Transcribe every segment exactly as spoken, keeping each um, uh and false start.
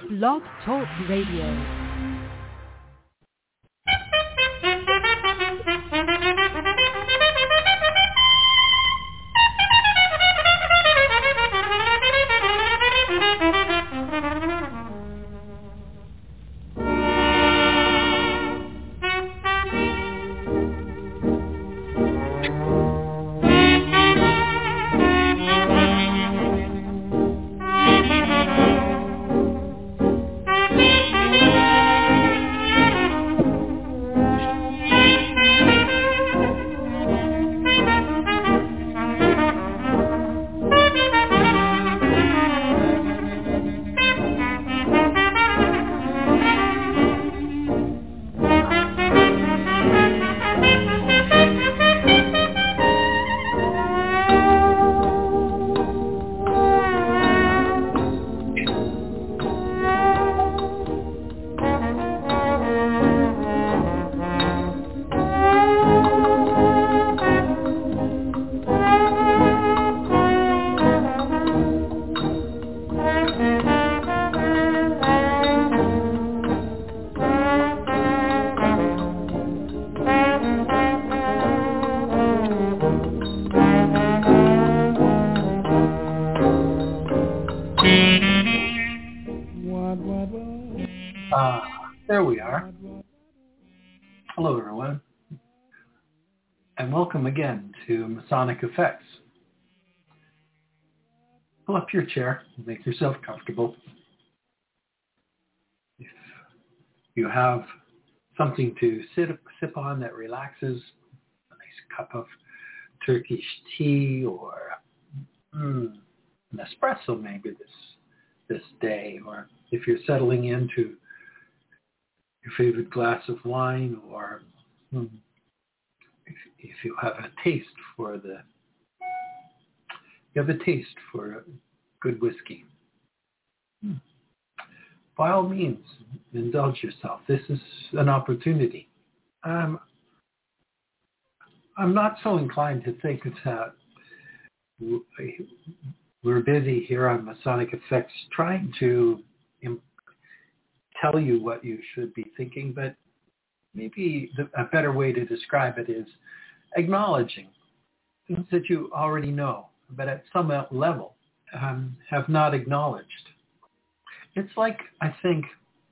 Blog Talk Radio. Welcome again to Masonic Effects. Pull up your chair, make yourself comfortable. If you have something to sit, sip on that relaxes, a nice cup of Turkish tea or mm, an espresso maybe this this day, or if you're settling into your favorite glass of wine, or mm, if you have a taste for the, you have a taste for good whiskey, by all means, indulge yourself. This is an opportunity. Um, I'm not so inclined to think that we're busy here on Masonic Effects trying to im- tell you what you should be thinking, but maybe the, a better way to describe it is acknowledging things that you already know, but at some level um, have not acknowledged. It's like, I think,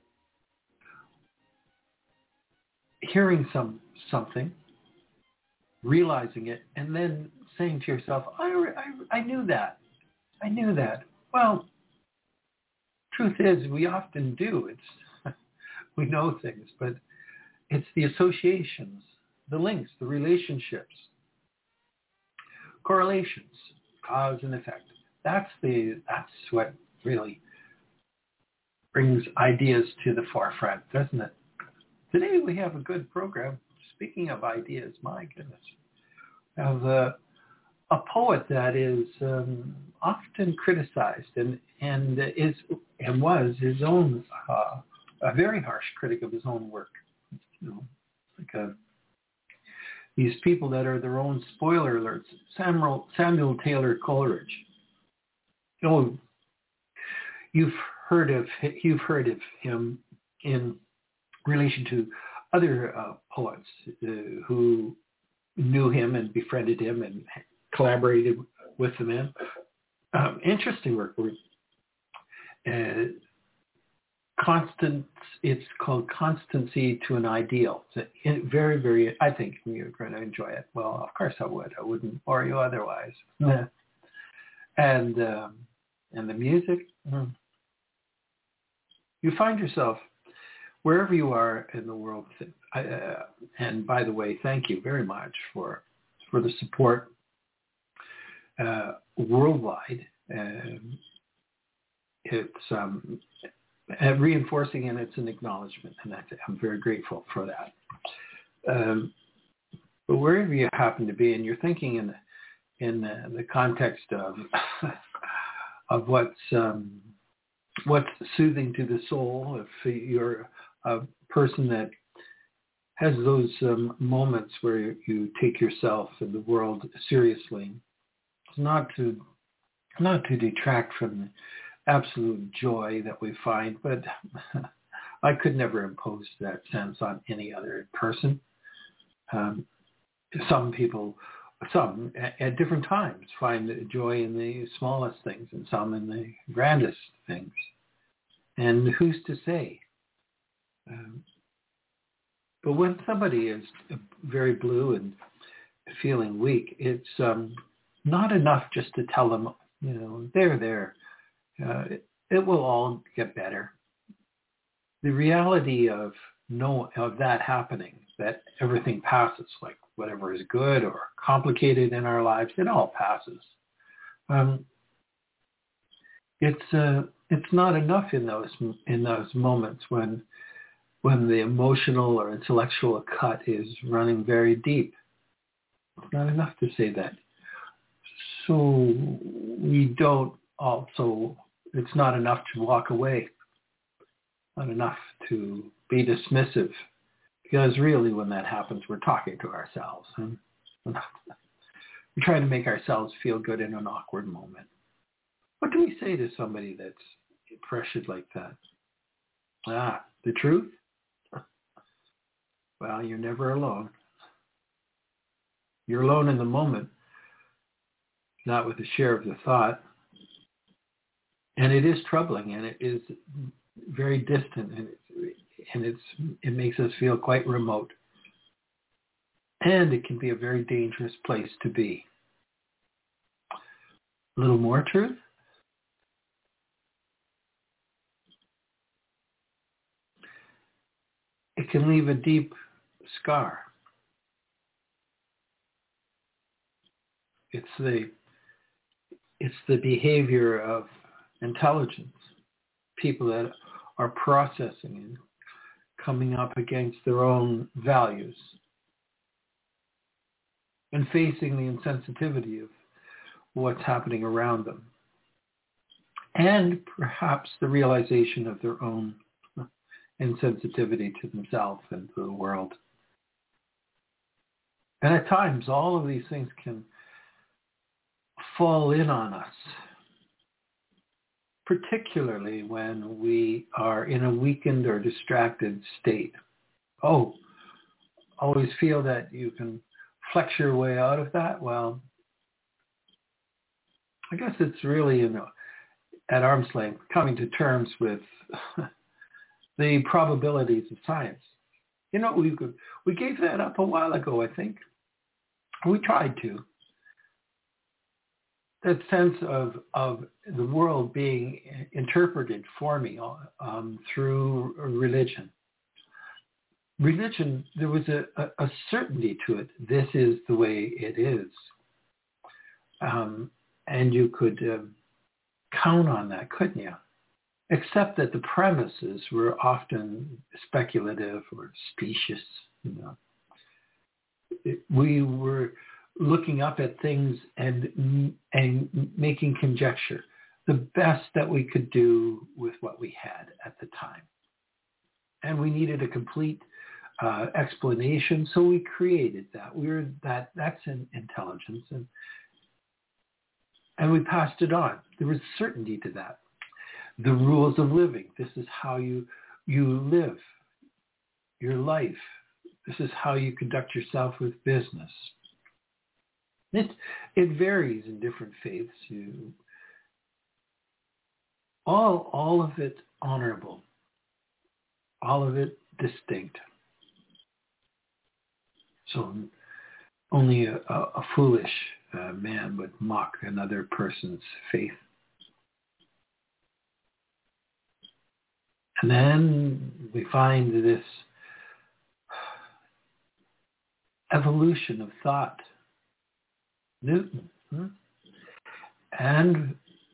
hearing some something, realizing it, and then saying to yourself, I, I, I knew that. I knew that. Well, truth is, we often do. It's we know things, but it's the associations, the links, the relationships, correlations, cause and effect. That's the that's what really brings ideas to the forefront, doesn't it? Today we have a good program. Speaking of ideas, my goodness, we have a, a poet that is um, often criticized and and is and was his own uh, a very harsh critic of his own work. You know, like a these people that are their own spoiler alerts. Samuel, Samuel Taylor Coleridge. Oh, you've heard of you've heard of him in relation to other uh, poets uh, who knew him and befriended him and collaborated with the man. Um, interesting work. Uh, Constant, it's called Constancy to an Ideal. It's very, very, I think you're going to enjoy it. Well, of course I would. I wouldn't bore you otherwise. and um, and the music, mm. You find yourself wherever you are in the world. I, uh, and by the way, thank you very much for for the support uh, worldwide. Uh, it's um, Uh, reinforcing, and it's an acknowledgement, and I, I'm very grateful for that. Um, but wherever you happen to be, and you're thinking in the, in the, the context of of what's um, what's soothing to the soul, if you're a person that has those um, moments where you take yourself and the world seriously, it's not to not to detract from absolute joy that we find, but I could never impose that sense on any other person. Um, some people, some at, at different times find joy in the smallest things and some in the grandest things. And who's to say? Um, but when somebody is very blue and feeling weak, it's um, not enough just to tell them, you know, they're there. Uh, it, it will all get better. The reality of no of that happening, that everything passes, like whatever is good or complicated in our lives, it all passes. Um, it's uh, it's not enough in those in those moments when when the emotional or intellectual cut is running very deep. It's not enough to say that. So we don't also. It's not enough to walk away. Not enough to be dismissive, because really when that happens, we're talking to ourselves. And we're trying to make ourselves feel good in an awkward moment. What do we say to somebody that's pressured like that? Ah, the truth? Well, you're never alone. You're alone in the moment, not with the share of the thought. And it is troubling, and it is very distant, and it's, and it's it makes us feel quite remote. And it can be a very dangerous place to be. A little more truth? It can leave a deep scar. It's the it's the behavior of intelligence, people that are processing and coming up against their own values and facing the insensitivity of what's happening around them, and perhaps the realization of their own insensitivity to themselves and to the world. And at times, all of these things can fall in on us, particularly when we are in a weakened or distracted state. Oh, always feel that you can flex your way out of that? Well, I guess it's really, you know, at arm's length, coming to terms with the probabilities of science. You know, we we gave that up a while ago, I think. We tried to. That sense of, of the world being interpreted for me um, through religion. Religion, there was a, a, a certainty to it. This is the way it is. Um, and you could uh, count on that, couldn't you? Except that the premises were often speculative or specious. You know, it, we were looking up at things and and making conjecture, the best that we could do with what we had at the time. And we needed a complete uh, explanation, so we created that. We were that that's an intelligence, and and we passed it on. There was certainty to that. The rules of living. This is how you you live your life. This is how you conduct yourself with business. It it varies in different faiths. You all all of it honorable, all of it distinct. So only a, a, a foolish uh, man would mock another person's faith. And then we find this evolution of thought. Newton. Hmm? And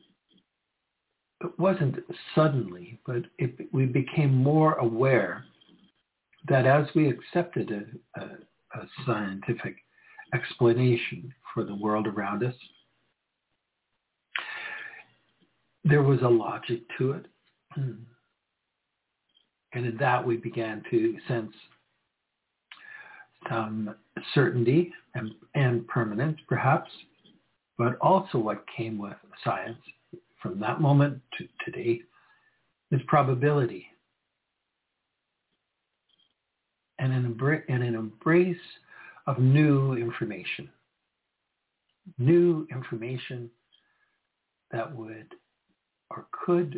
it wasn't suddenly, but it, we became more aware that as we accepted a, a, a scientific explanation for the world around us, there was a logic to it. And in that we began to sense some certainty and, and permanence, perhaps, but also what came with science from that moment to today is probability. And an, embra- and an embrace of new information. New information that would or could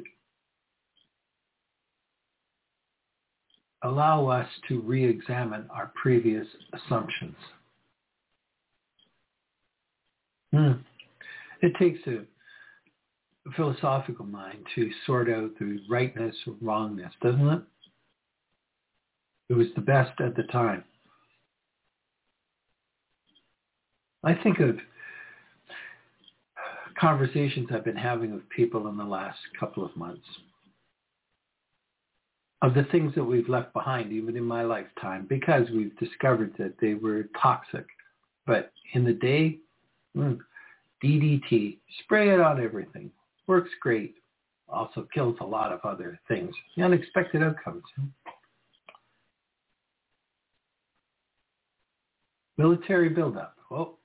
allow us to re-examine our previous assumptions. Hmm. It takes a, a philosophical mind to sort out the rightness or wrongness, doesn't it? It was the best at the time. I think of conversations I've been having with people in the last couple of months, of the things that we've left behind, even in my lifetime, because we've discovered that they were toxic. But in the day, mm, D D T, spray it on everything. Works great. Also kills a lot of other things. The unexpected outcomes. Military buildup. Well,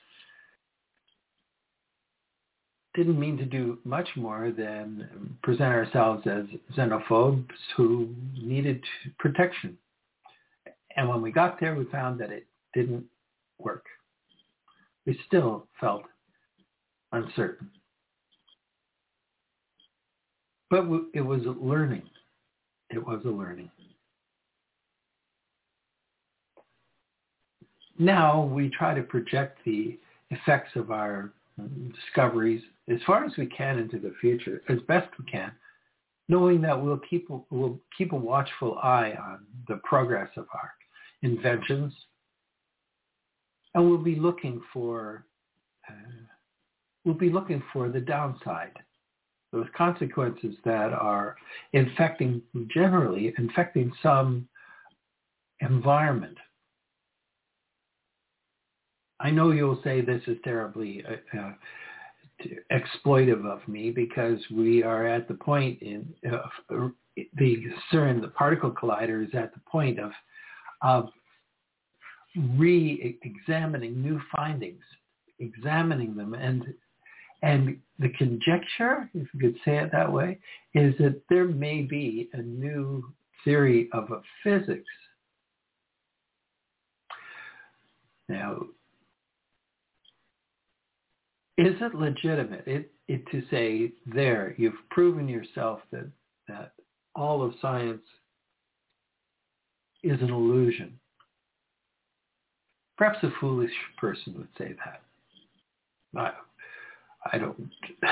didn't mean to do much more than present ourselves as xenophobes who needed protection. And when we got there, we found that it didn't work. We still felt uncertain. But it was a learning. It was a learning. Now we try to project the effects of our discoveries as far as we can into the future, as best we can, knowing that we'll keep we'll keep a watchful eye on the progress of our inventions, and we'll be looking for uh, we'll be looking for the downside, those consequences that are infecting generally infecting some environment. I know you'll say this is terribly uh, uh, exploitive of me because we are at the point in uh, the CERN, the particle collider, is at the point of of re-examining new findings, examining them, and and the conjecture, if you could say it that way, is that there may be a new theory of a physics. Now, is it legitimate it, it to say, there, you've proven yourself that, that all of science is an illusion? Perhaps a foolish person would say that. I, I don't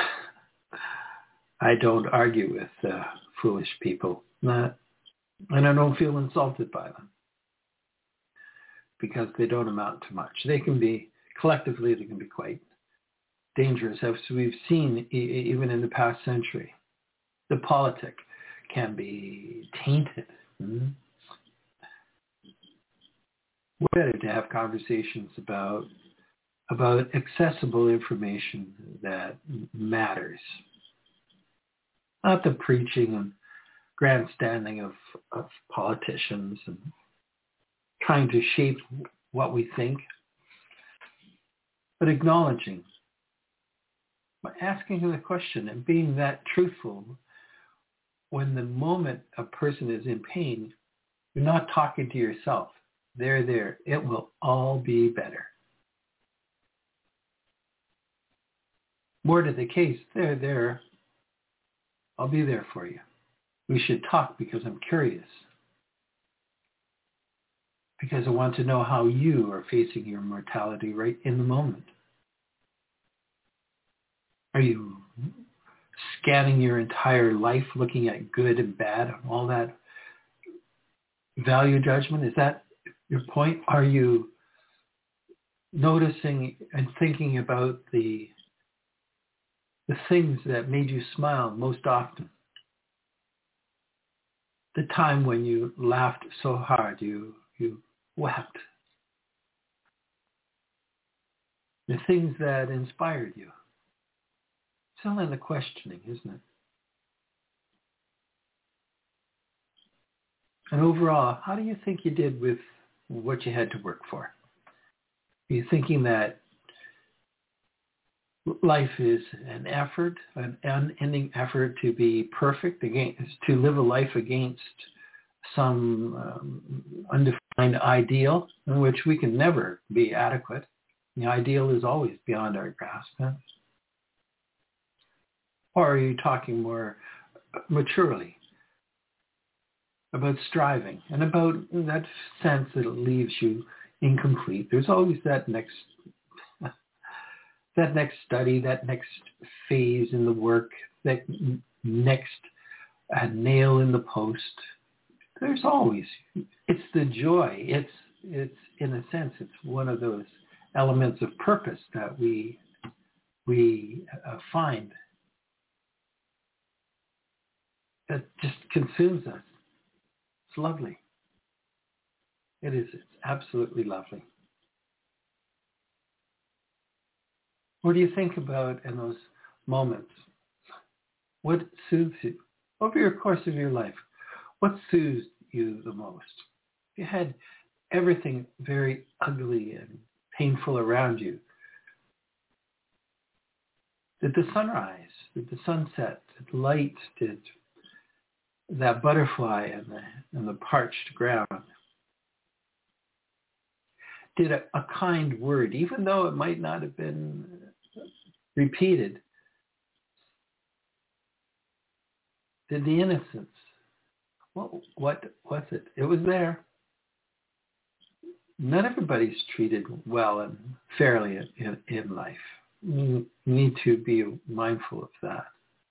I don't argue with uh, foolish people, not, and I don't feel insulted by them because they don't amount to much. They can be, collectively, they can be quite dangerous, as we've seen e- even in the past century. The politic can be tainted. Mm-hmm. We're ready to have conversations about about accessible information that matters, not the preaching and grandstanding of, of politicians and trying to shape what we think, but acknowledging, by asking the question and being that truthful. When the moment a person is in pain, you're not talking to yourself. They're there. It will all be better. More to the case, they're there. I'll be there for you. We should talk because I'm curious. Because I want to know how you are facing your mortality right in the moment. Are you scanning your entire life, looking at good and bad and all that value judgment? Is that your point? Are you noticing and thinking about the the things that made you smile most often? The time when you laughed so hard you you wept. The things that inspired you. It's all in the questioning, isn't it? And overall, how do you think you did with what you had to work for? Are you thinking that life is an effort, an unending effort to be perfect, against, to live a life against some um, undefined ideal in which we can never be adequate. The ideal is always beyond our grasp. Huh? Or are you talking more maturely about striving and about that sense that it leaves you incomplete? There's always that next that next study, that next phase in the work, that next uh, nail in the post. There's always, it's the joy. It's, it's in a sense, it's one of those elements of purpose that we, we uh, find that just consumes us. It's lovely. It is. It's absolutely lovely. What do you think about in those moments? What soothes you over your course of your life? What soothes you the most? You had everything very ugly and painful around you. Did the sun rise? Did the sunset? Did light? Did that butterfly and the, and the parched ground? Did a, a kind word, even though it might not have been repeated, did the innocence, what, what was it? It was there. Not everybody's treated well and fairly in, in life. You need to be mindful of that.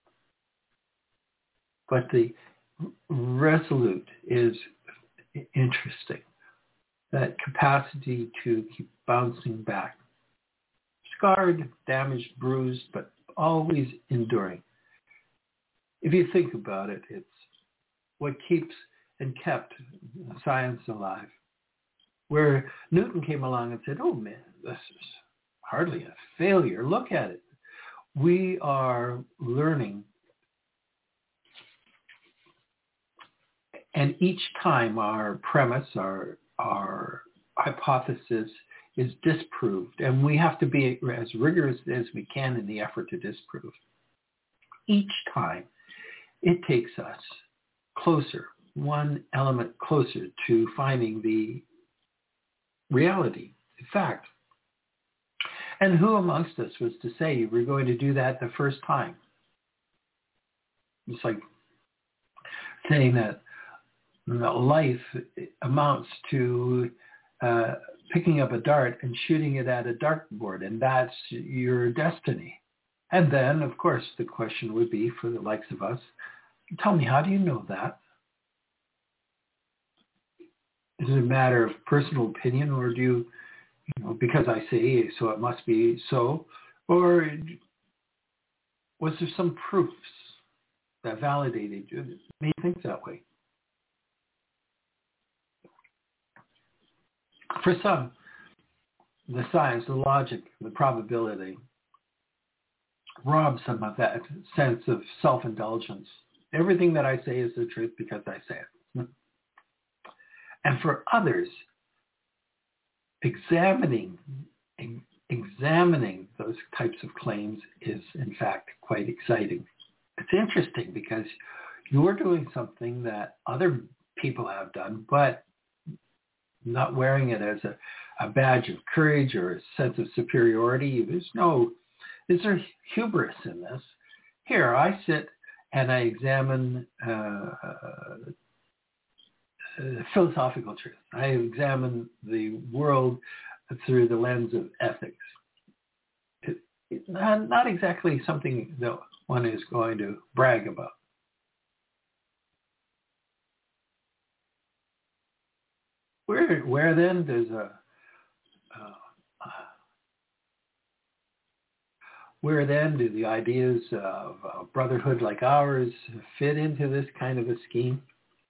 But the resolute is interesting. That capacity to keep bouncing back. Scarred, damaged, bruised, but always enduring. If you think about it, it's what keeps and kept science alive. Where Newton came along and said, oh man, this is hardly a failure. Look at it. We are learning. And each time our premise, our, our hypothesis is disproved, and we have to be as rigorous as we can in the effort to disprove. Each time, it takes us closer, one element closer to finding the reality, the fact. And who amongst us was to say we're going to do that the first time? It's like saying that life amounts to uh, picking up a dart and shooting it at a dartboard, and that's your destiny. And then, of course, the question would be for the likes of us, tell me, how do you know that? Is it a matter of personal opinion, or do you, you know, because I say so it must be so, or was there some proofs that validated you, that made you think that way? For some, the science, the logic, the probability robs them of that sense of self-indulgence. Everything that I say is the truth because I say it. And for others, examining examining those types of claims is, in fact, quite exciting. It's interesting because you're doing something that other people have done, but not wearing it as a, a badge of courage or a sense of superiority. There's no, is there hubris in this? Here, I sit and I examine uh, uh, philosophical truth. I examine the world through the lens of ethics. It, it, not, not exactly something that one is going to brag about. Where, where then does a uh, where then do the ideas of a brotherhood like ours fit into this kind of a scheme?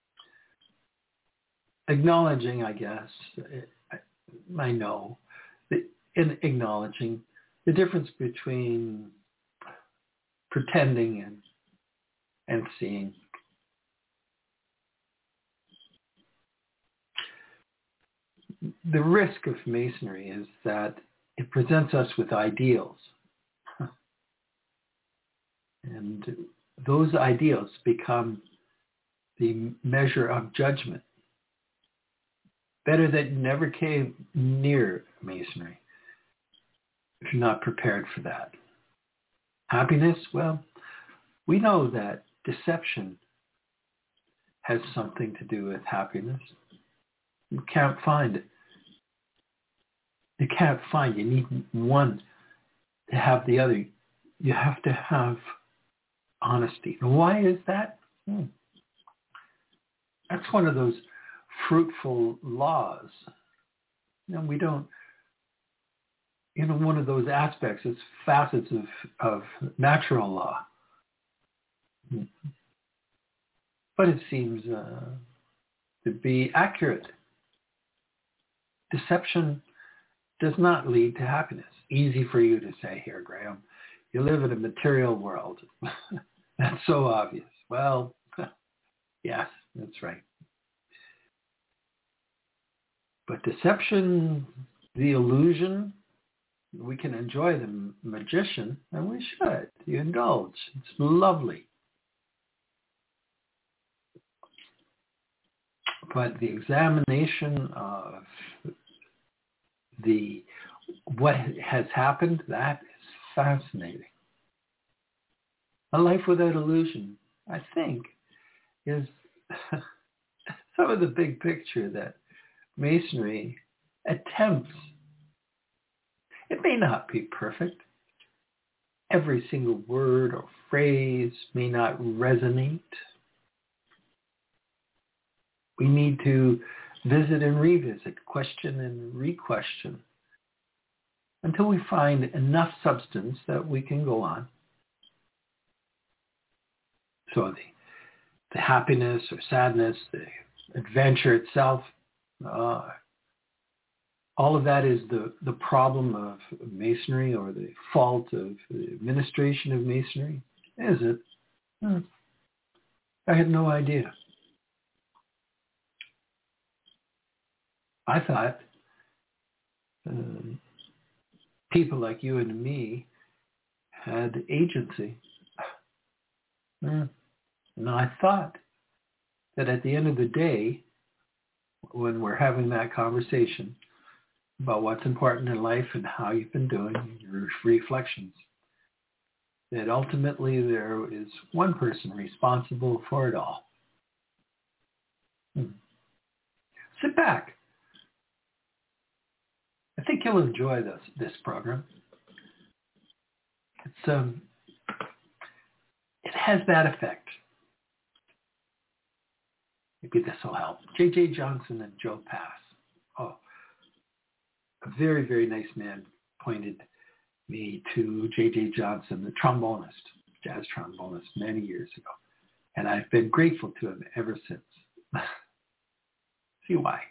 Acknowledging, I guess, I know, in acknowledging the difference between pretending and and seeing. The risk of Masonry is that it presents us with ideals. And those ideals become the measure of judgment. Better that you never came near Masonry if you're not prepared for that. Happiness, well, we know that deception has something to do with happiness. You can't find it. You can't find it. You need one to have the other. You have to have honesty. And why is that? Hmm. That's one of those fruitful laws. You know, we don't, you know, one of those aspects, it's facets of, of natural law. Hmm. But it seems uh, to be accurate. Deception does not lead to happiness. Easy for you to say here, Graham. You live in a material world. That's so obvious. Well, yes, that's right. But deception, the illusion, we can enjoy the magician, and we should. You indulge. It's lovely. But the examination of the what has happened, that is fascinating. A life without illusion, I think, is some of the big picture that Masonry attempts. It may not be perfect. Every single word or phrase may not resonate. We need to visit and revisit, question and re-question until we find enough substance that we can go on. So the, the happiness or sadness, the adventure itself, uh, all of that is the, the problem of Masonry or the fault of the administration of Masonry. Is it? Hmm. I had no idea. I thought um, people like you and me had agency. Mm. And I thought that at the end of the day, when we're having that conversation about what's important in life and how you've been doing, your reflections, that ultimately there is one person responsible for it all. Hmm. Sit back. I think you'll enjoy this this program. It's um, it has that effect. Maybe this will help. J J Johnson and Joe Pass. Oh, a very, very nice man pointed me to J J Johnson, the trombonist, jazz trombonist, many years ago. And I've been grateful to him ever since. See why.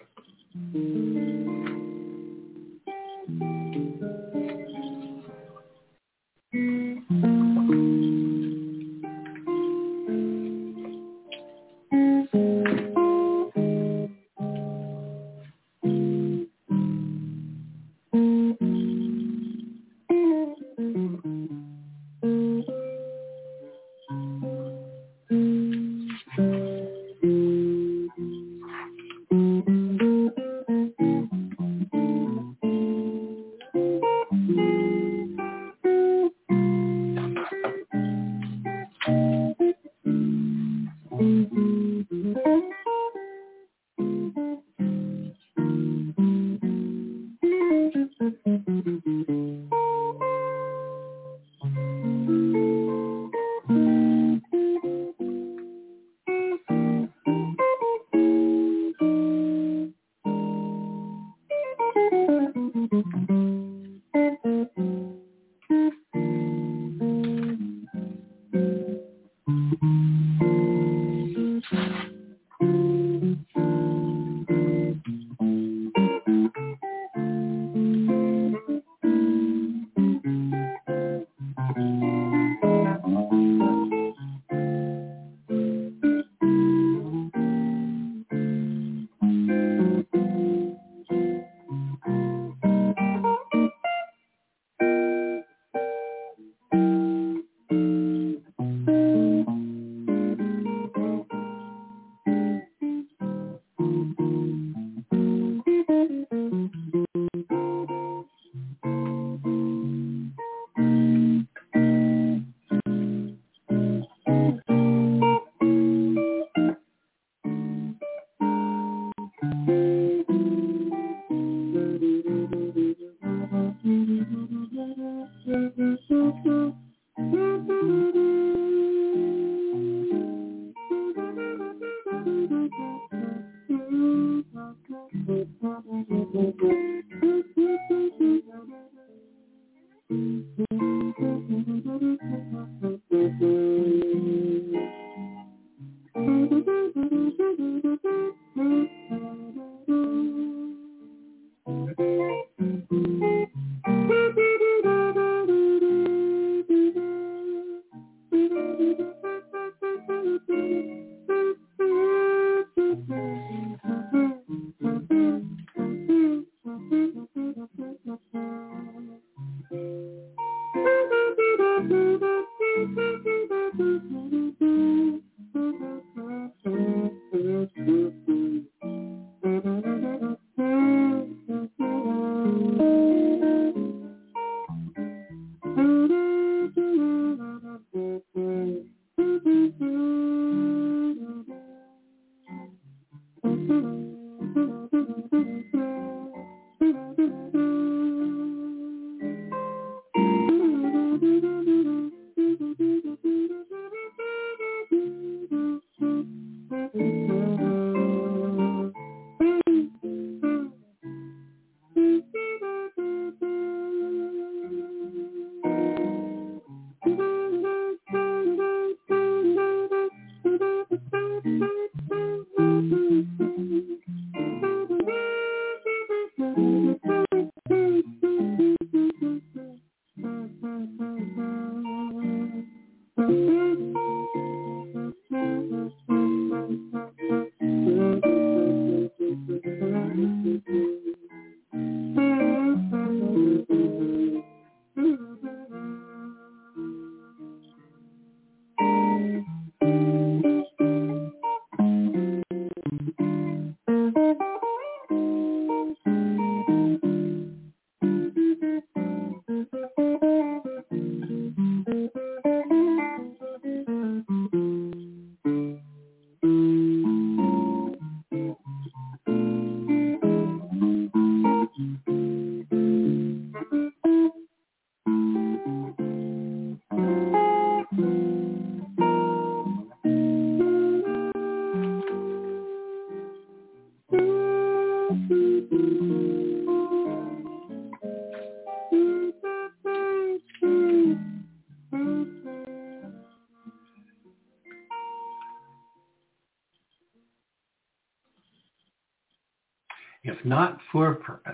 If not for purpose,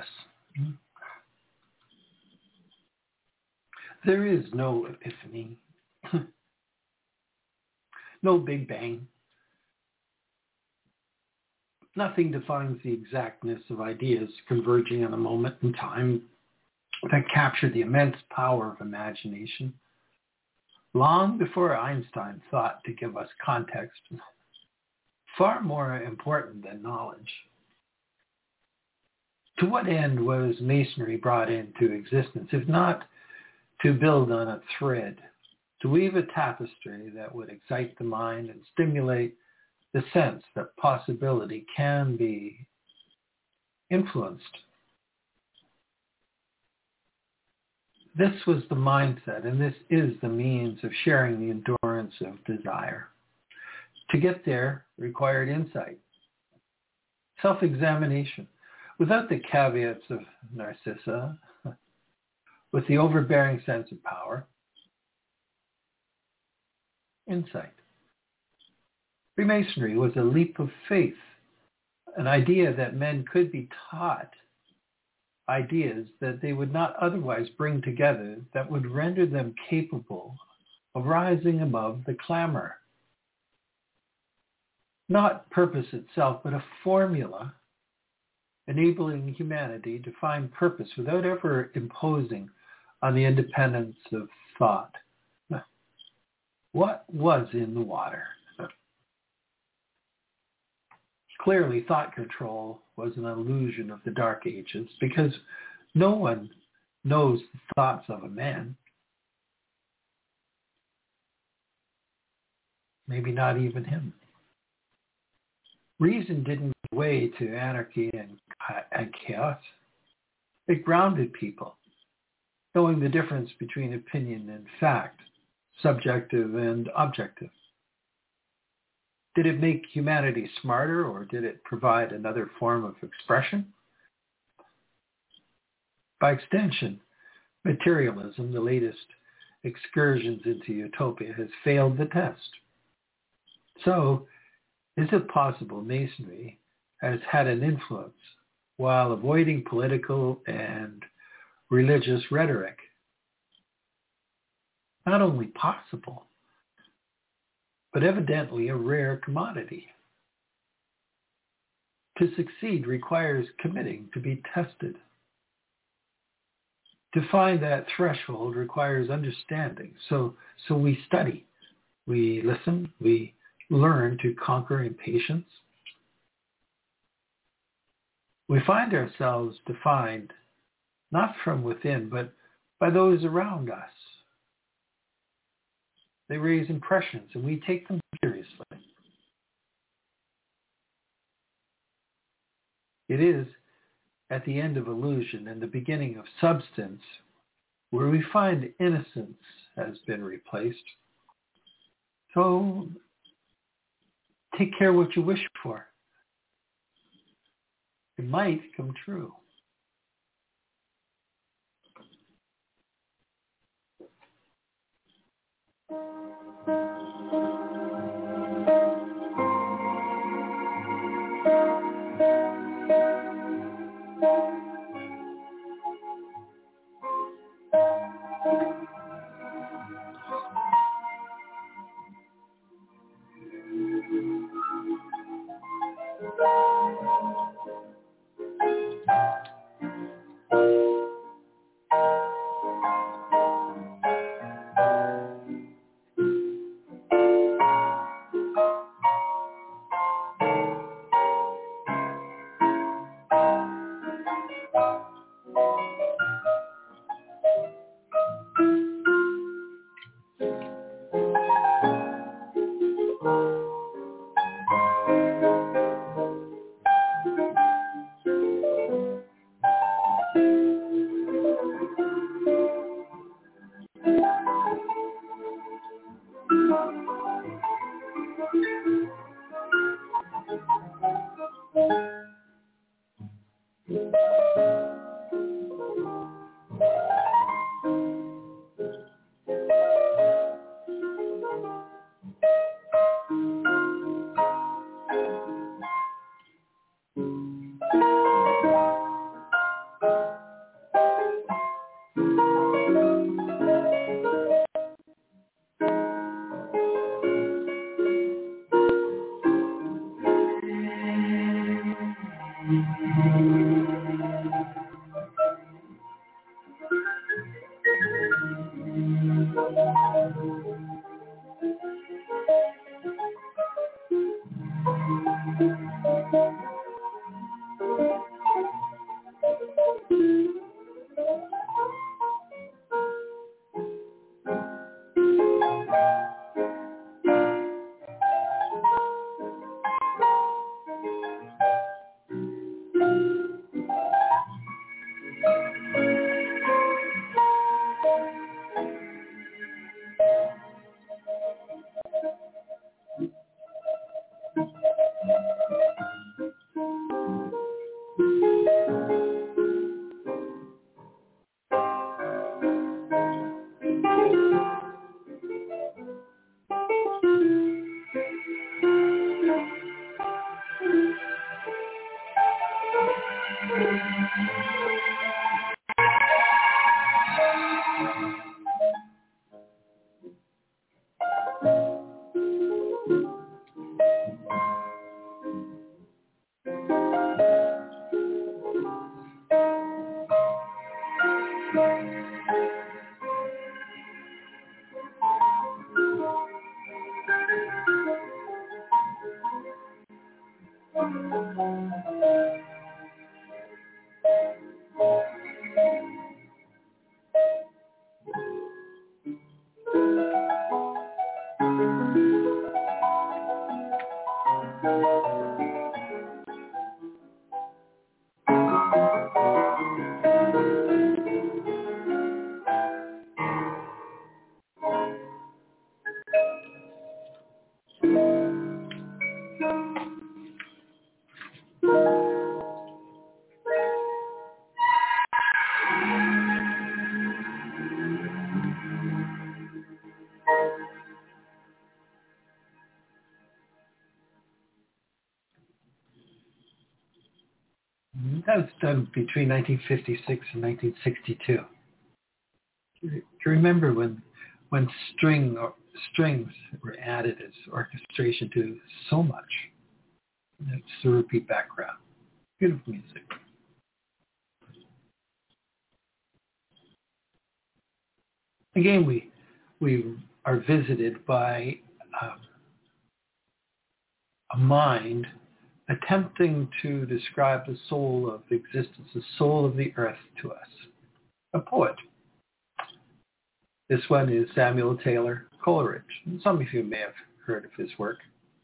there is no epiphany, no Big Bang. Nothing defines the exactness of ideas converging in a moment in time that capture the immense power of imagination. Long before Einstein thought to give us context, far more important than knowledge. To what end was Masonry brought into existence, if not to build on a thread, to weave a tapestry that would excite the mind and stimulate the sense that possibility can be influenced? This was the mindset, and this is the means of sharing the endurance of desire. To get there required insight, self-examination, without the caveats of Narcissa, with the overbearing sense of power, insight. Freemasonry was a leap of faith, an idea that men could be taught ideas that they would not otherwise bring together that would render them capable of rising above the clamor. Not purpose itself, but a formula enabling humanity to find purpose without ever imposing on the independence of thought. What was in the water? Clearly, thought control was an illusion of the Dark Ages because no one knows the thoughts of a man. Maybe not even him. Reason didn't give way to anarchy and, and chaos. It grounded people, knowing the difference between opinion and fact, subjective and objective. Did it make humanity smarter, or did it provide another form of expression? By extension, materialism, the latest excursions into utopia, has failed the test. So, is it possible Masonry has had an influence while avoiding political and religious rhetoric? Not only possible, but evidently a rare commodity. To succeed requires committing to be tested. To find that threshold requires understanding. So, so we study, we listen, we learn to conquer impatience. We find ourselves defined not from within, but by those around us. They raise impressions, and we take them seriously. It is at the end of illusion and the beginning of substance where we find innocence has been replaced. So take care what you wish for. It might come true. That was done between nineteen fifty-six and nineteen sixty-two. Do you remember when when string or strings were added as orchestration to so much? It's the repeat background. Beautiful music. Again, we we are visited by um, a mind attempting to describe the soul of existence, the soul of the earth to us. A poet. This one is Samuel Taylor Coleridge. And some of you may have heard of his work.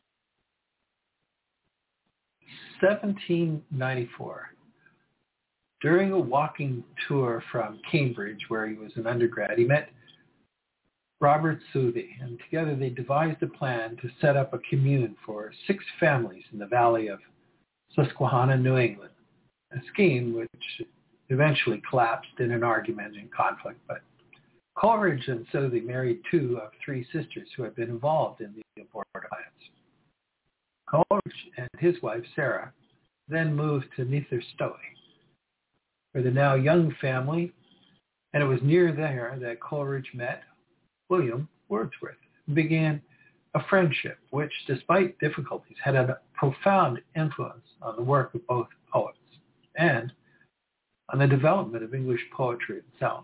seventeen ninety-four. During a walking tour from Cambridge, where he was an undergrad, he met Robert Southey, and together they devised a plan to set up a commune for six families in the valley of Susquehanna, New England, a scheme which eventually collapsed in an argument and conflict. But Coleridge and Southey married two of three sisters who had been involved in the abortive plans. Coleridge and his wife, Sarah, then moved to Nether Stowey, for the now young family, and it was near there that Coleridge met William Wordsworth, and began a friendship which, despite difficulties, had a profound influence on the work of both poets and on the development of English poetry itself.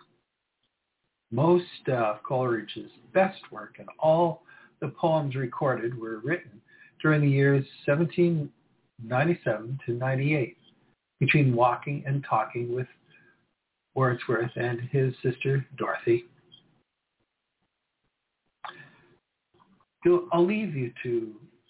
Most of Coleridge's best work and all the poems recorded were written during the years seventeen ninety-seven to ninety-eight, between walking and talking with Wordsworth and his sister Dorothy. I'll leave you to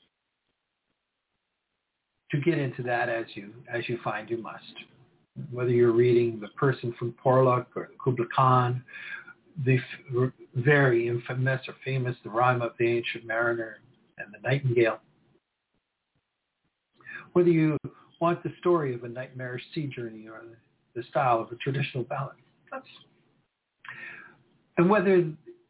to get into that as you as you find you must. Whether you're reading The Person from Porlock or Kubla Khan, the f- very infamous or famous The Rime of the Ancient Mariner and The Nightingale. Whether you want the story of a nightmarish sea journey or the, the style of a traditional ballad. That's, and whether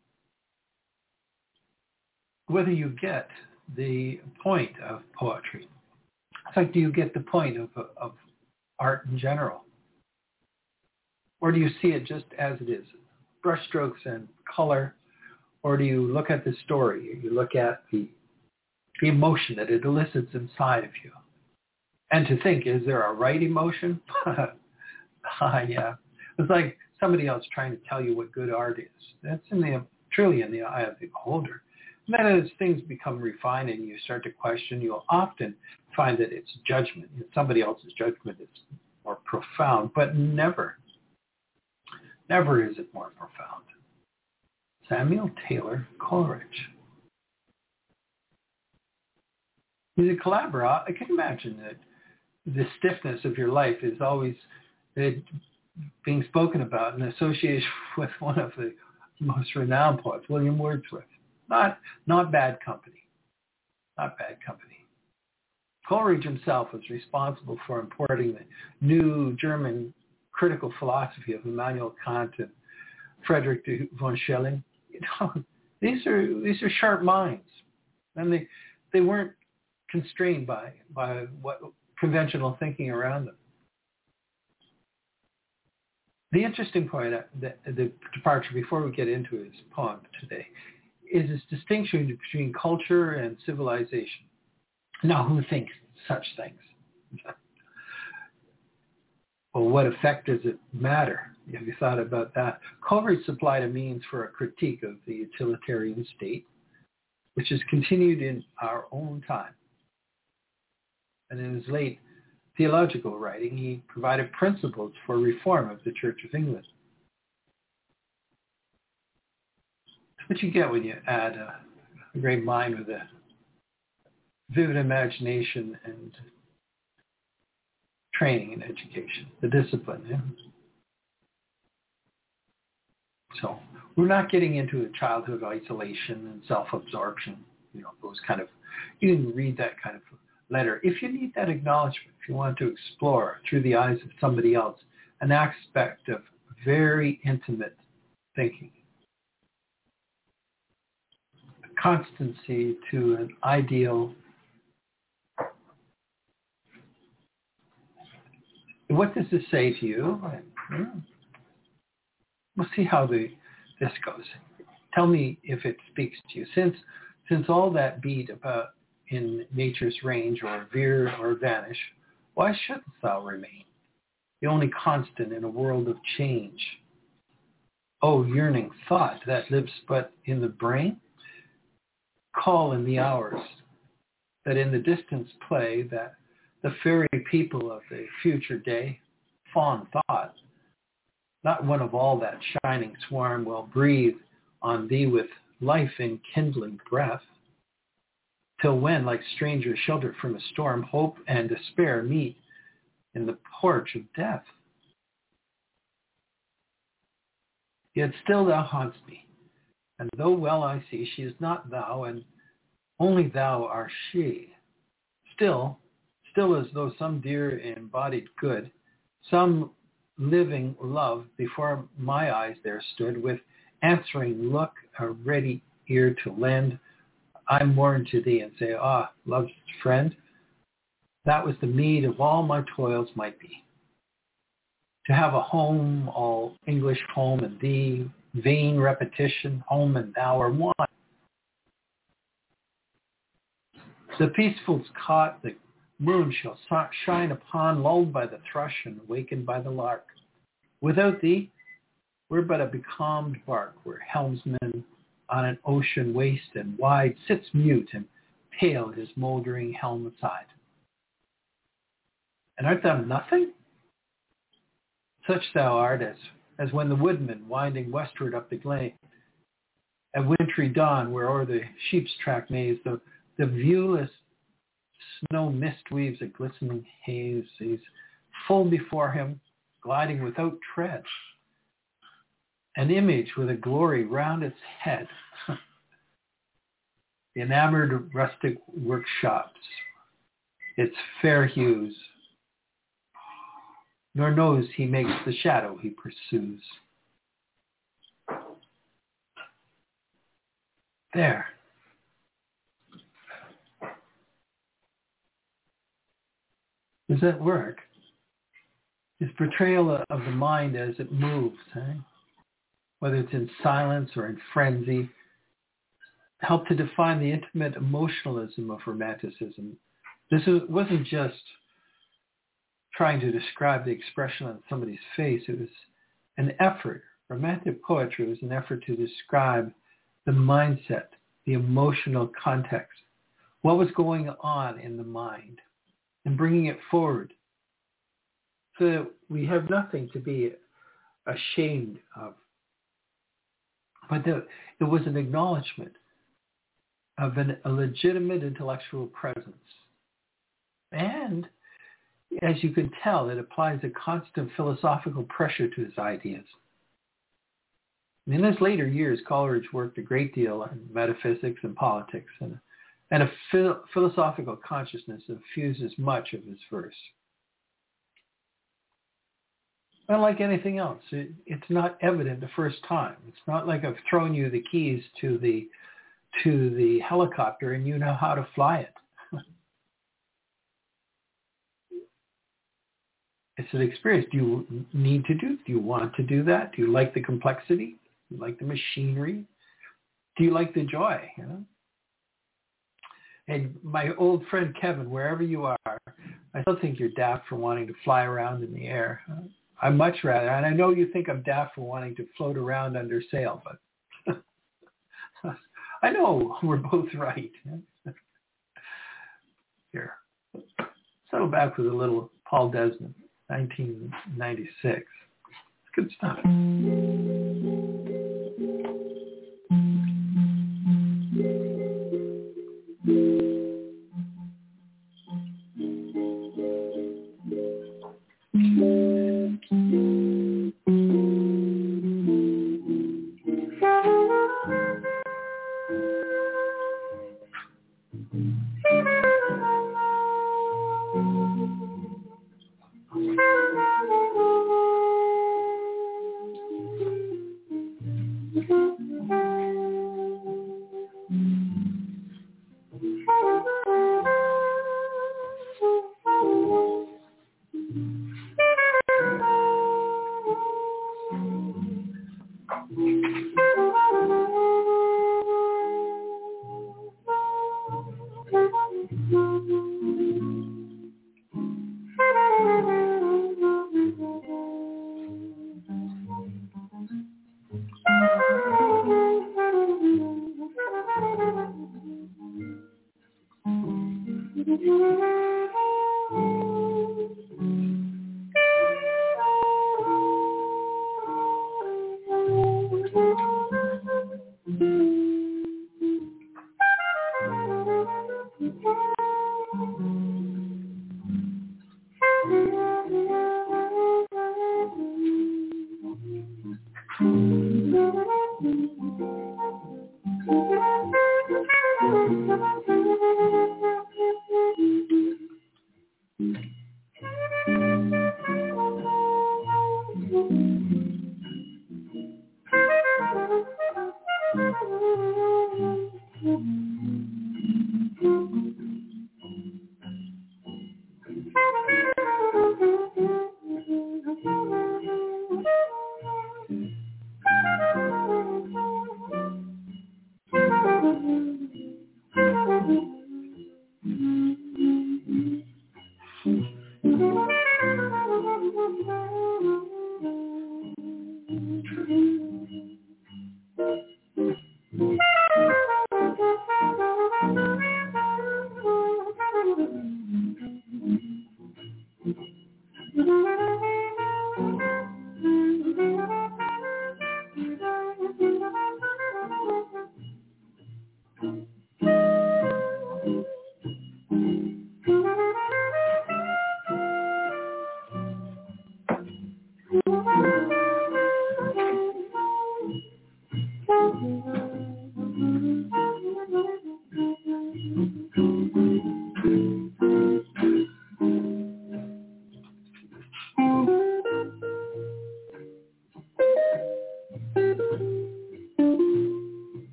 whether you get the point of poetry, it's like, do you get the point of of art in general, or do you see it just as it is, brushstrokes and color, or do you look at the story? You look at the the emotion that it elicits inside of you, and to think, is there a right emotion? uh, yeah, it's like somebody else trying to tell you what good art is. That's in the truly in the eye of the beholder. And then as things become refined and you start to question, you'll often find that it's judgment. Somebody else's judgment is more profound, but never, never is it more profound. Samuel Taylor Coleridge. He's a collaborator. I can imagine that the stiffness of your life is always uh, being spoken about in association with one of the most renowned poets, William Wordsworth. Not, not bad company. Not bad company. Coleridge himself was responsible for importing the new German critical philosophy of Immanuel Kant and Friedrich von Schelling. You know, these are these are sharp minds, and they they weren't constrained by by what conventional thinking around them. The interesting point, uh, the, the departure before we get into his poem today, is this distinction between culture and civilization. Now, who thinks such things? Well, what effect does it matter? Have you thought about that? Coleridge supplied a means for a critique of the utilitarian state, which has continued in our own time. And in his late theological writing, he provided principles for reform of the Church of England. That's what you get when you add a, a great mind with a vivid imagination and training and education, the discipline. Yeah? So we're not getting into a childhood isolation and self-absorption, you know, those kind of, you can read that kind of letter. If you need that acknowledgement, if you want to explore through the eyes of somebody else, an aspect of very intimate thinking, a constancy to an ideal. What does this say to you? We'll see how the, this goes. Tell me if it speaks to you. Since since all that beat about in nature's range or veer or vanish, why shouldst thou remain, the only constant in a world of change? O yearning thought that lives but in the brain, call in the hours that in the distance play, that the fairy people of the future day, fond thought, not one of all that shining swarm will breathe on thee with life enkindling breath, till when, like strangers sheltered from a storm, hope and despair meet in the porch of death. Yet still thou haunt'st me, and though well I see she is not thou, and only thou art she, still, still as though some dear embodied good, some living love before my eyes there stood, with answering look, a ready ear to lend, I mourn to thee and say, ah, love's friend, that was the meed of all my toils might be. To have a home, all English home, and thee, vain repetition, home and thou are one. The peaceful's caught, the moon shall shine upon, lulled by the thrush and wakened by the lark. Without thee, we're but a becalmed bark, where helmsman on an ocean waste and wide sits mute and pale his mouldering helm aside. And art thou nothing? Such thou art as, as when the woodman, winding westward up the glade, at wintry dawn, where o'er the sheep's track maze, the, the viewless snow mist weaves a glistening haze. He's full before him, gliding without tread, an image with a glory round its head. The enamored rustic workshops, its fair hues nor knows he makes the shadow he pursues. There. Does that work? His portrayal of the mind as it moves, eh? Whether it's in silence or in frenzy, helped to define the intimate emotionalism of Romanticism. This wasn't just trying to describe the expression on somebody's face. It was an effort. Romantic poetry was an effort to describe the mindset, the emotional context, what was going on in the mind, and bringing it forward so that we have nothing to be ashamed of. But the, it was an acknowledgement of an, a legitimate intellectual presence. And as you can tell, it applies a constant philosophical pressure to his ideas. In his later years, Coleridge worked a great deal on metaphysics and politics, and, and a phil- philosophical consciousness infuses much of his verse. Unlike anything else, it, it's not evident the first time. It's not like I've thrown you the keys to the to the helicopter and you know how to fly it. It's an experience. Do you need to do? Do you want to do that? Do you like the complexity? Do you like the machinery? Do you like the joy? You know? And my old friend Kevin, wherever you are, I don't think you're daft for wanting to fly around in the air. I much rather, and I know you think I'm daft for wanting to float around under sail, but I know we're both right. Here, settle back with a little Paul Desmond, nineteen ninety-six. It's good stuff.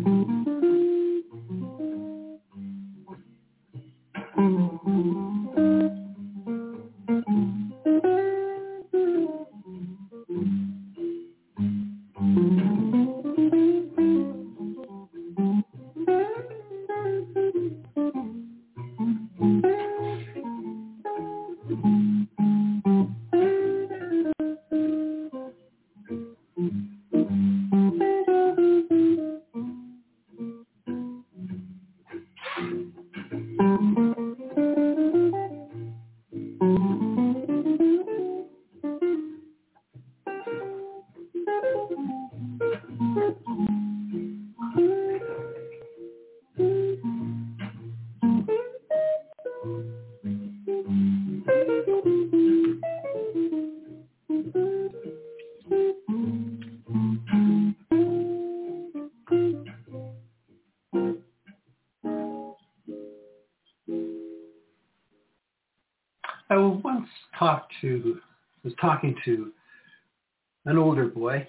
I once talked to, was talking to an older boy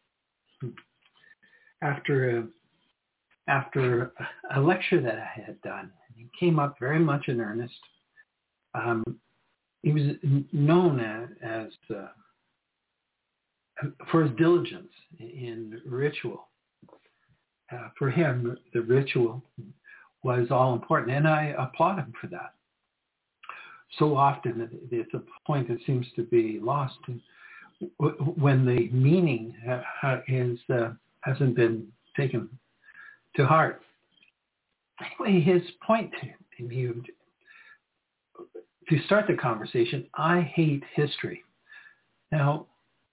after a, after a lecture that I had done. He came up very much in earnest. Um, he was known as, as uh, for his diligence in ritual. Uh, for him, the ritual was all important, and I applaud him for that. So often, it's a point that seems to be lost when the meaning is uh, hasn't been taken to heart. Anyway, his point to you, to start the conversation, I hate history. Now,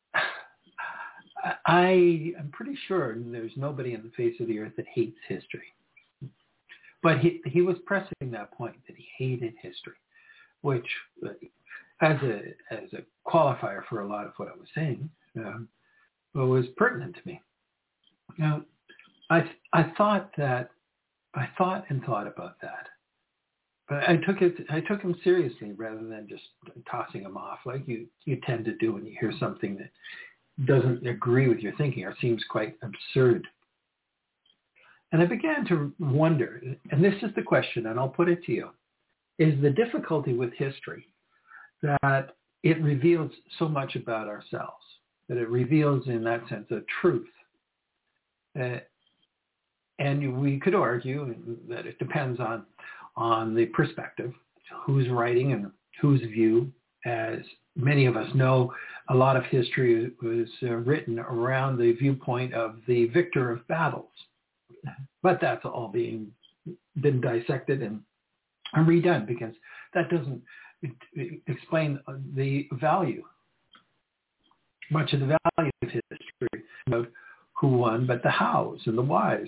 I am pretty sure there's nobody on the face of the earth that hates history. But he, he was pressing that point, that he hated history, which as a as a qualifier for a lot of what I was saying, um, was pertinent to me. Now, I I thought that I thought and thought about that, but I took it I took him seriously rather than just tossing him off like you you tend to do when you hear something that doesn't agree with your thinking or seems quite absurd. And I began to wonder, and this is the question, and I'll put it to you. Is the difficulty with history that it reveals so much about ourselves, that it reveals in that sense a truth. Uh, and we could argue that it depends on, on the perspective, who's writing and whose view. As many of us know, a lot of history was uh, written around the viewpoint of the victor of battles. But that's all being been dissected and and redone, because that doesn't explain the value, much of the value of history, about who won, but the hows and the whys.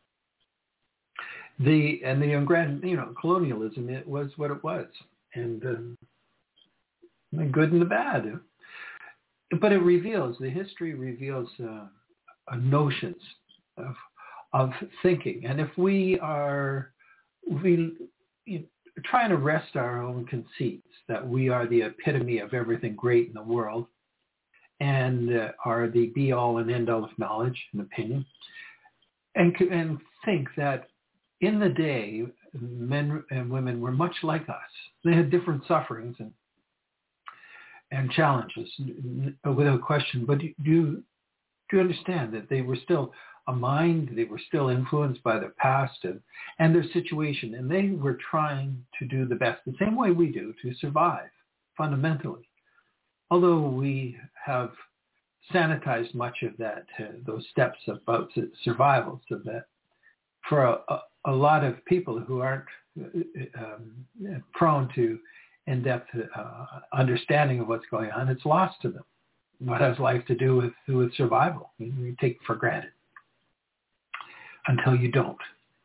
The and the grand, you know, colonialism, it was what it was, and um, the good and the bad. But it reveals, the history reveals uh, notions of of thinking, and if we are we. You know, trying to rest our own conceits that we are the epitome of everything great in the world and uh, are the be-all and end-all of knowledge and opinion, and, and think that in the day, men and women were much like us. They had different sufferings and and challenges, without question, but do you, do you understand that they were still a mind, they were still influenced by their past and, and their situation, and they were trying to do the best, the same way we do, to survive, fundamentally. Although we have sanitized much of that, uh, those steps about survival, so that for a, a, a lot of people who aren't um, prone to in-depth uh, understanding of what's going on, it's lost to them. What has life to do with, with survival? We take it for granted until you don't.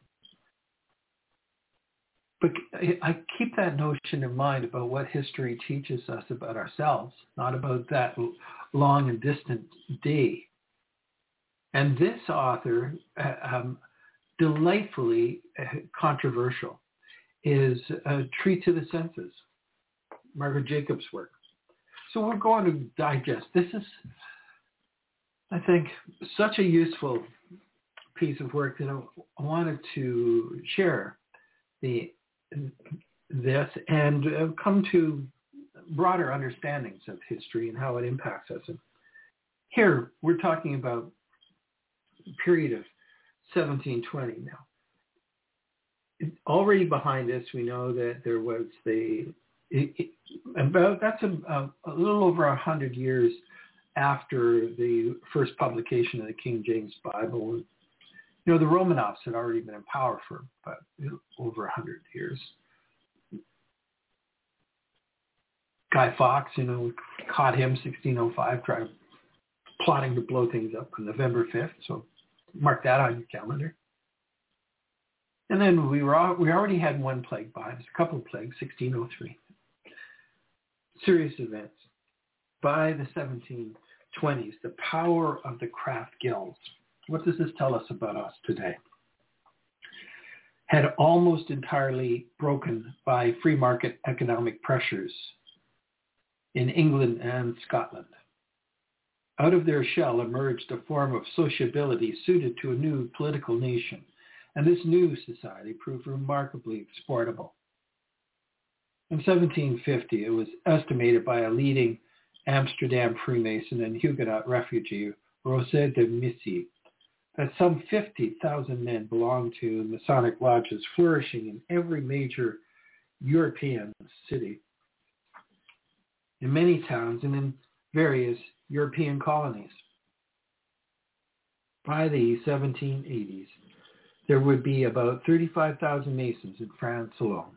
But I keep that notion in mind about what history teaches us about ourselves, not about that long and distant day. And this author, um, delightfully controversial, is a Treat to the Senses, Margaret Jacobs' work. So we're going to digest. This is, I think, such a useful piece of work that I wanted to share the this and uh, come to broader understandings of history and how it impacts us. And here we're talking about a period of seventeen twenty now. Already behind us, we know that there was the it, it, about that's a, a, a little over a hundred years after the first publication of the King James Bible. And, you know, the Romanovs had already been in power for about over a hundred years. Guy Fawkes, you know, caught him sixteen oh five, trying plotting to blow things up on November fifth. So mark that on your calendar. And then we were we already had one plague behind us, a couple of plagues, sixteen oh three. Serious events. By the seventeen twenties, the power of the craft guilds. What does this tell us about us today? Had almost entirely broken by free market economic pressures in England and Scotland. Out of their shell emerged a form of sociability suited to a new political nation, and this new society proved remarkably exportable. In seventeen fifty, it was estimated by a leading Amsterdam Freemason and Huguenot refugee, Rosset de Missy, that some fifty thousand men belonged to Masonic lodges flourishing in every major European city, in many towns, and in various European colonies. By the seventeen eighties, there would be about thirty-five thousand Masons in France alone.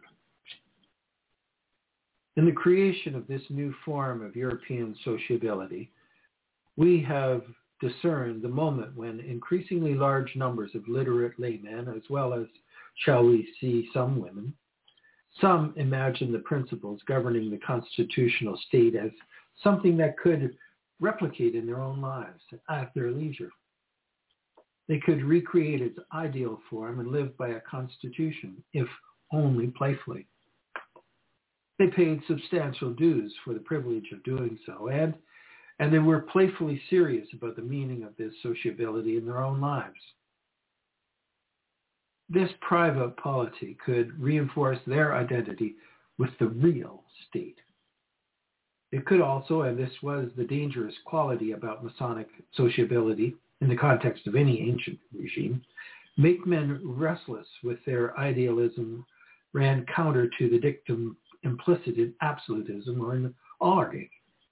In the creation of this new form of European sociability, we have discerned the moment when increasingly large numbers of literate laymen, as well as, shall we see, some women, some imagine the principles governing the constitutional state as something that could replicate in their own lives at their leisure. They could recreate its ideal form and live by a constitution, if only playfully. They paid substantial dues for the privilege of doing so, and, and they were playfully serious about the meaning of this sociability in their own lives. This private polity could reinforce their identity with the real state. It could also, and this was the dangerous quality about Masonic sociability in the context of any ancient regime, make men restless with their idealism ran counter to the dictum implicit in absolutism or in oligarchy.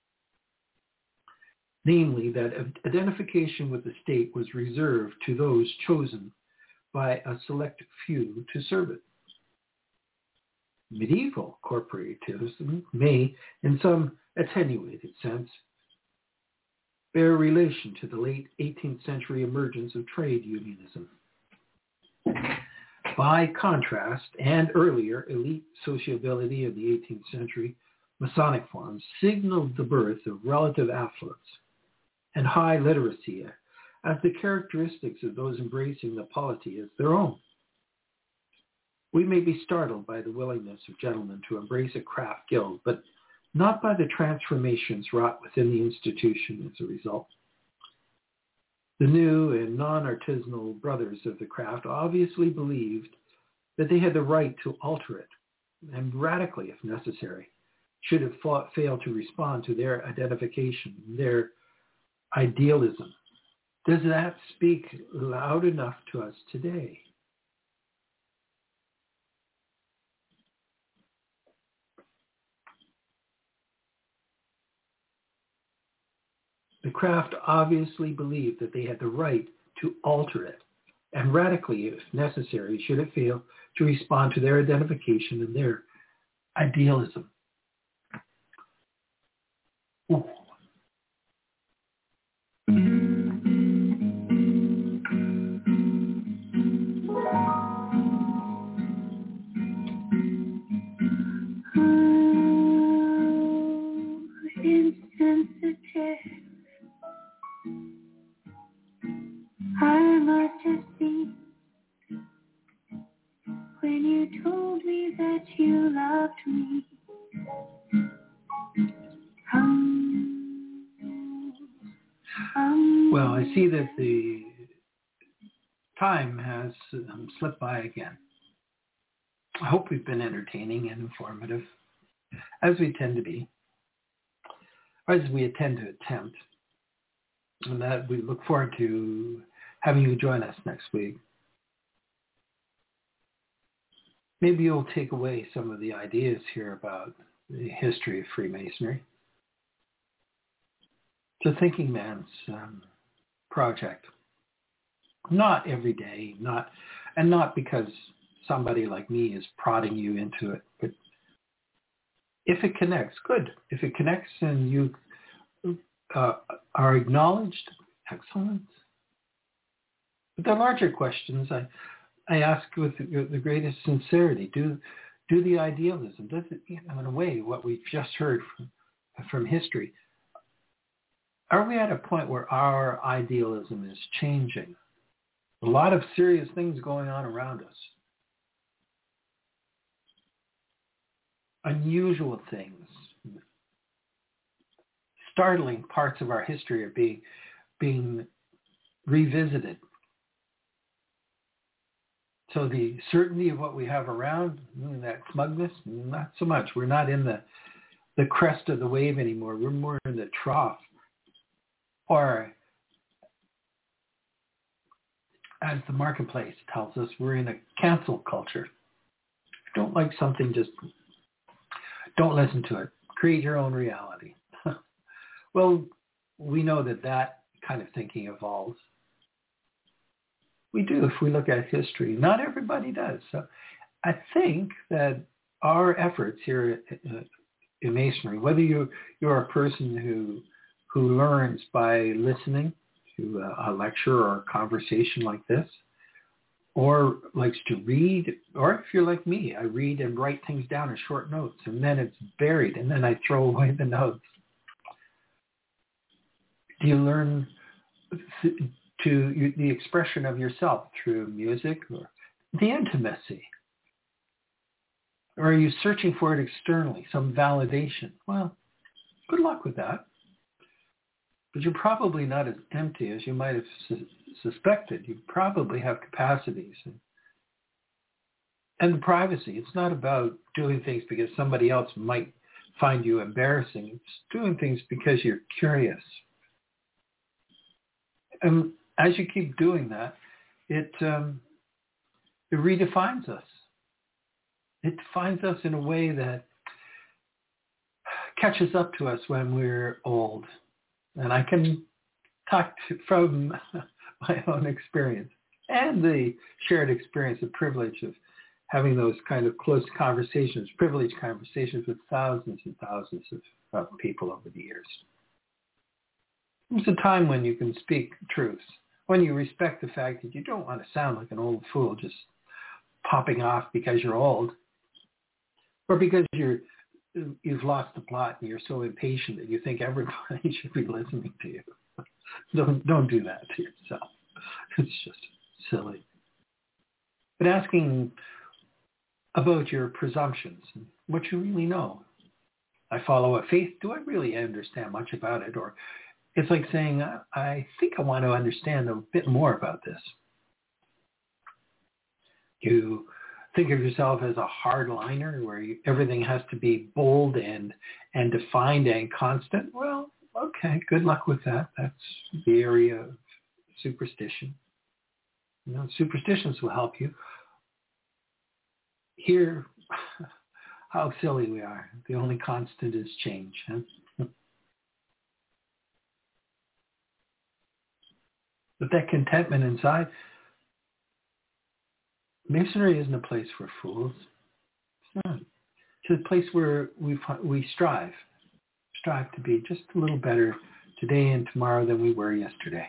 Namely, that identification with the state was reserved to those chosen by a select few to serve it. Medieval corporativism may, in some attenuated sense, bear relation to the late eighteenth century emergence of trade unionism. By contrast, and earlier, elite sociability of the eighteenth century Masonic forms signaled the birth of relative affluence and high literacy as the characteristics of those embracing the polity as their own. We may be startled by the willingness of gentlemen to embrace a craft guild, but not by the transformations wrought within the institution as a result. The new and non-artisanal brothers of the craft obviously believed that they had the right to alter it, and radically if necessary, should it fa- fail to respond to their identification, their idealism. Does that speak loud enough to us today? The craft obviously believed that they had the right to alter it, and radically, if necessary, should it fail to respond to their identification and their idealism. Ooh. Insensitive, I must have seen when you told me that you loved me. Um, um, well, I see that the time has um, slipped by again. I hope we've been entertaining and informative, as we tend to be, or as we intend to attempt, and that we look forward to having you join us next week. Maybe you'll take away some of the ideas here about the history of Freemasonry. It's a thinking man's um, project. Not every day, not, and not because somebody like me is prodding you into it, but if it connects, good. If it connects and you uh, are acknowledged, excellent. But the larger questions I, I ask with the, the greatest sincerity. Do do the idealism, does it, you know, in a way, what we've just heard from, from history, are we at a point where our idealism is changing? A lot of serious things going on around us. Unusual things. Startling parts of our history are being, being revisited. So the certainty of what we have around, that smugness, not so much. We're not in the, the crest of the wave anymore. We're more in the trough. Or, as the marketplace tells us, we're in a cancel culture. If you don't like something, just don't listen to it. Create your own reality. Well, we know that that kind of thinking evolves. We do if we look at history. Not everybody does. So I think that our efforts here in Masonry, whether you, you're a person who who learns by listening to a, a lecture or a conversation like this, or likes to read, or if you're like me, I read and write things down in short notes, and then it's buried, and then I throw away the notes. Do you learn to the expression of yourself through music or the intimacy? Or are you searching for it externally, some validation? Well, good luck with that. But you're probably not as empty as you might have su- suspected. You probably have capacities. And, and the privacy, it's not about doing things because somebody else might find you embarrassing. It's doing things because you're curious. And as you keep doing that, it um, it redefines us. It defines us in a way that catches up to us when we're old. And I can talk to, from my own experience and the shared experience, the privilege of having those kind of close conversations, privileged conversations with thousands and thousands of, of people over the years. It's a time when you can speak truths, when you respect the fact that you don't want to sound like an old fool just popping off because you're old, or because you're you've lost the plot and you're so impatient that you think everybody should be listening to you. Don't don't do that to yourself. It's just silly. But asking about your presumptions and what you really know. I follow a faith. Do I really understand much about it? Or it's like saying, I think I want to understand a bit more about this. You think of yourself as a hardliner where you, everything has to be bold and, and defined and constant. Well, okay, good luck with that. That's the area of superstition. You know, superstitions will help you hear how silly we are. The only constant is change. Huh? But that contentment inside, Masonry isn't a place for fools. It's not. It's a place where we we strive, strive to be just a little better today and tomorrow than we were yesterday.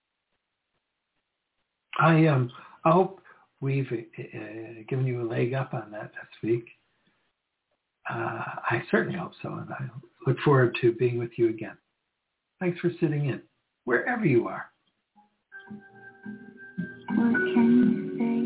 I um I hope we've uh, given you a leg up on that this week. Uh, I certainly hope so, and I look forward to being with you again. Thanks for sitting in, wherever you are. What can you say?